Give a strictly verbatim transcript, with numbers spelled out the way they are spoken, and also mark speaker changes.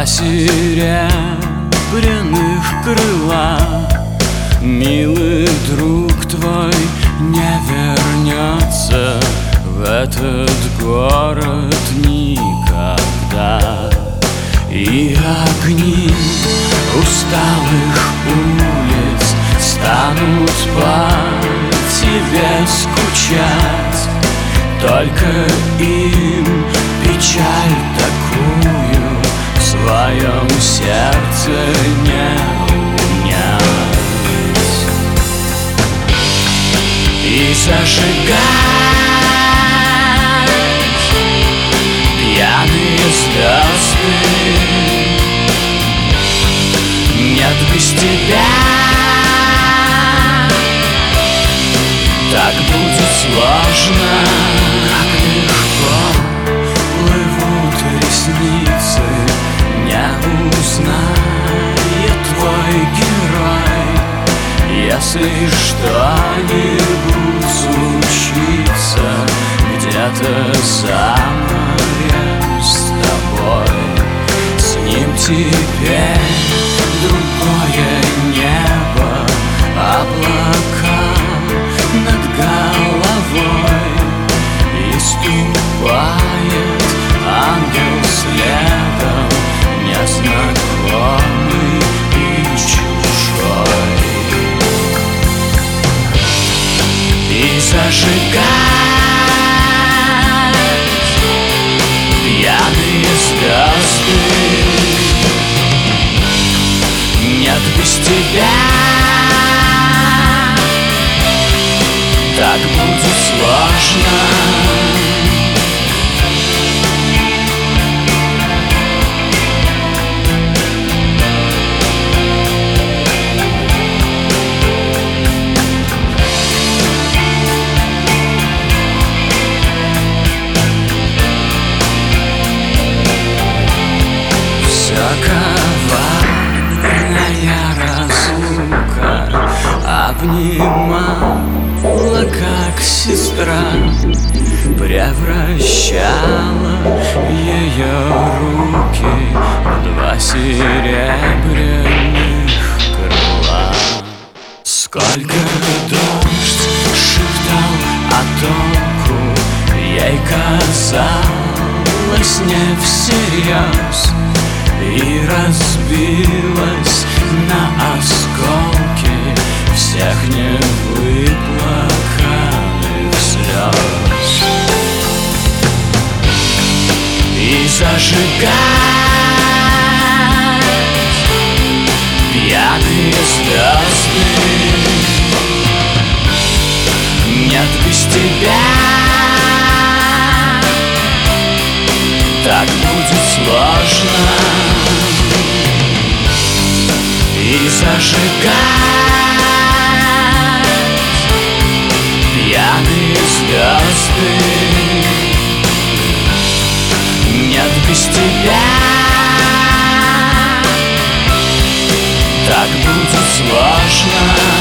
Speaker 1: серебряных крыла. Милый друг твой не вернется в этот город никогда, и огни усталых улиц станут по тебе скучать. Только им печаль такую в своем сердце не унять. И зажигать пьяные звезды нет без тебя. Так будет сложно, как легко плывут ресницы. Не узнает твой герой, если что-нибудь случится где-то за морем с тобой. С ним теперь другое небо, облака над головой, и ступает ангел следом, незнакомый и чужой. И зажигать пьяные звезды нет без тебя. Так будет сложно. Все коварная разлука обнимала, как сестра, превращала ее руки в два серебряных крыла. Сколько дождь шептал о толку, ей казалось не всерьез, и разбилась на осколки всех невыплаканных слез. И зажигать пьяные звезды нет без тебя. Так будет сложно. И зажигать пьяные звезды нет без тебя. Так будет сложно.